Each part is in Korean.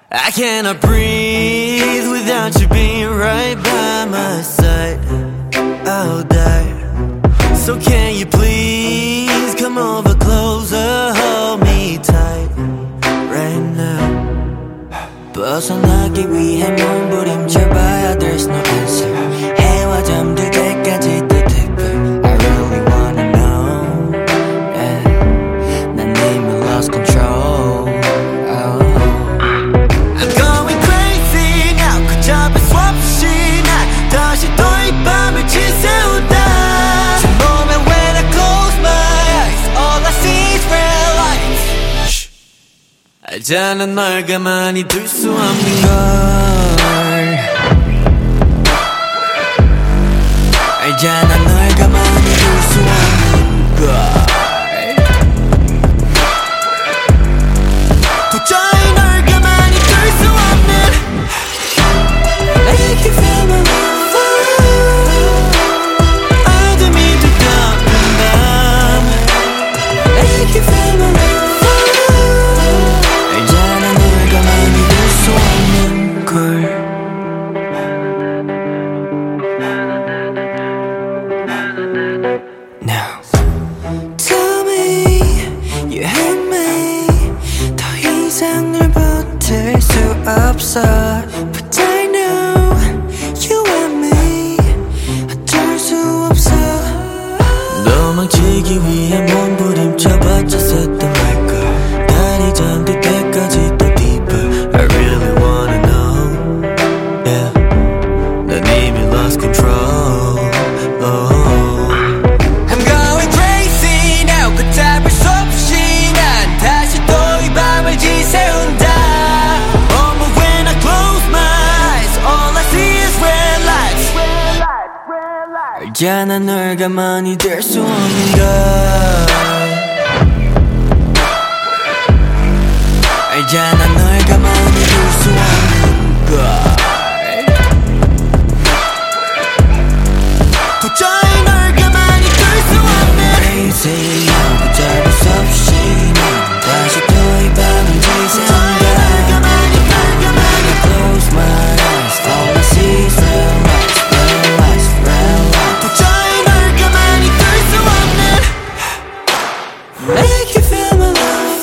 I cannot breathe without you being right by my side. I'll die. So can you please come over closer, hold me tight right now. 벗어나기 위해 몸부림쳐봐야 there's no answer. 해와 잠들 때까지 또 특별. I really wanna know, yeah. 난 이미 lost control. I'm going crazy now. 걷잡을 수 없이 난 다시 또 이 밤을 지새우다. 제 몸에 when I close my eyes all I see is red lights. 알잖아 널 가만히 둘 수 없는 걸. 알잖아 널 가만히 둘 수 없는 걸. 도저히 널 가만히 둘 수 없는. Make you feel my love. 어둠이 두꺼운 밤. Make you feel my love. 알잖아 널 가만히 둘 수 없는 걸. Now tell me you hate me. 더 이상 널 버틸 수 없어. But I know you want me. 어쩔 수 없어. 도망치기 위해 몸부림쳐봤자 샜단 말걸. 달이 잠들 때까지 또 deeper. I really wanna know, yeah. 난 이미 lost control. I'm going crazy now. 걷잡을 수 없이 난 다시 또 이 밤을 지새운다. Oh, but when I close my eyes all I see is red lights. 알잖아 널 가만히 둘 수 없는 걸. 알잖아 널 가만히 둘 수 없는 걸. 도저히 널 가만히 둘 수 없는. Crazy now. 걷잡을 수 없이 난 다시 또 이 밤을 지새운다. When I close my eyes all I see is red lights, red lights, red lights. 도저히 널 가만히 둘 수 없는. Make you feel my love.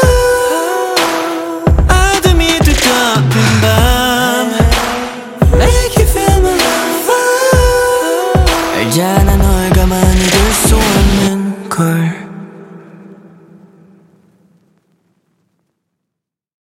어둠이 두꺼운 밤. Make you feel my love. 알잖아 널 가만히 둘 수 없는 걸.